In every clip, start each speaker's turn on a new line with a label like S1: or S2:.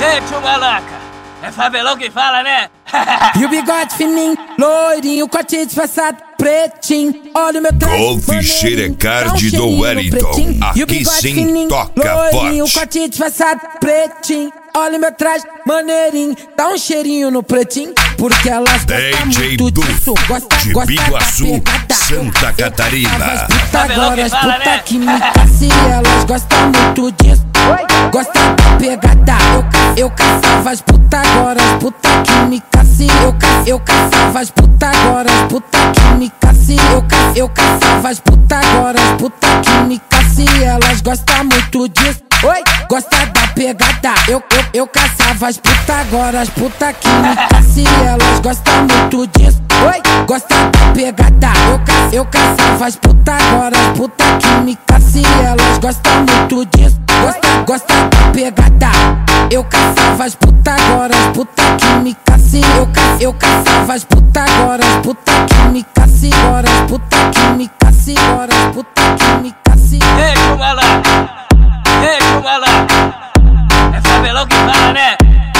S1: Ei, tio Malaca, é Fabelão que fala, né?
S2: E o bigode fininho, loirinho, corte disfarçado, pretinho. Olha o meu traje,
S3: Golfe Xerecard do Wellington. Aqui sim toca
S2: loirinho,
S3: forte.
S2: corte disfarçado, pretinho. Olha o meu traje, maneirinho, dá um cheirinho no pretinho. Porque elas gostam
S3: DJ
S2: muito
S3: Duf,
S2: disso,
S3: de Biguaçu, Santa Catarina.
S2: Agora as
S1: fala,
S2: puta
S1: né?
S2: que me caça, elas gostam muito disso. Gosta da pegada, eu caçava as puta, agora as puta que me caça, eu caçava as puta, agora as puta que me caça, eu caçava as puta, agora as puta que me caça, elas gostam muito disso. Gosta da pegada, eu caçava as puta, agora as puta que me caça, elas gostam muito disso. Gosta da pegada, eu caçava as puta, agora as puta que me caça, elas gostam muito disso. Gosta da pegada, eu caçava as puta, agora as puta que me caça, eu caçava as puta, agora as puta que me caça, agora as puta que me caça, agora as puta que me caça.
S1: Ei, tio Malaca, ei, tio Malaca, é Fabelão que fala, né?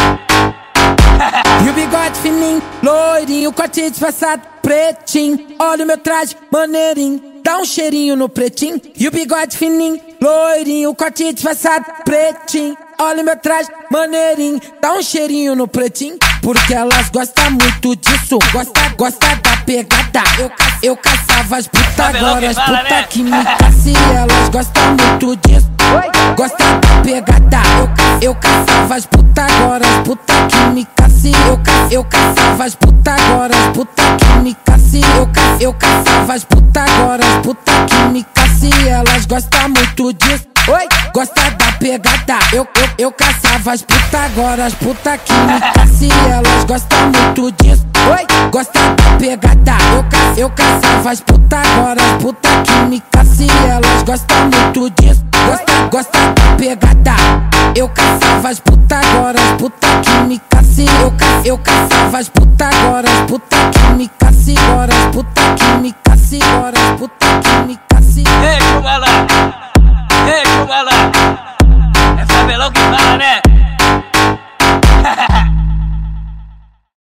S2: E o bigode fininho, loirinho, corte disfarçado, pretinho. Olha o meu traje, maneirinho, dá um cheirinho no pretinho. E o bigode fininho, loirinho, corte disfarçado, pretinho. Olha o meu traje, maneirinho, dá um cheirinho no pretinho. Porque elas gostam muito disso, gosta da pegada. Eu caçava as puta, agora as puta que me caça, elas gostam muito disso. Gosta da pegada, eu caçava as puta, agora as puta que me caça, eu caçava as puta, agora as puta que me caça, eu caçava as puta, agora as puta que me caça, elas gostam muito disso. Gosta da pegada, eu caçava as puta, agora as puta que me caça, elas gostam muito disso. Gosta da pegada, eu caçava as puta, agora as puta que me caça, elas gostam muito disso. Gosta da pegada, eu caçava as puta, agora as puta que me caça, eu caçava as puta, agora as puta que me caça, agora as puta que me caça, agora as puta que me caça.
S1: Ei, tio Malaca, ei, tio Malaca, é Fabelão que fala, né?